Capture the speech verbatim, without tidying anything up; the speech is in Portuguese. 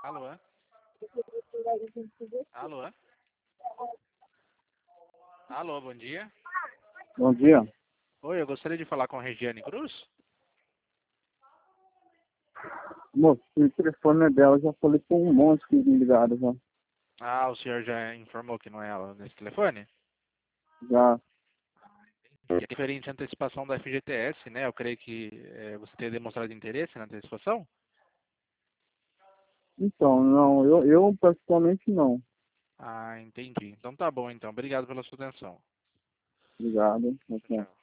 Alô? Alô? Alô, bom dia. Bom dia. Oi, eu gostaria de falar com a Regiane Cruz. Moço, o telefone é dela, já falei com um monte que me ligaram já. Ah, o senhor já informou que não é ela nesse telefone? Já. E é referente à antecipação da F G T S, né? Eu creio que eh, você tenha demonstrado interesse na antecipação. Então, não, eu, eu particularmente não. Ah, entendi. Então tá bom, então. Obrigado pela sua atenção. Obrigado. Tchau, tchau.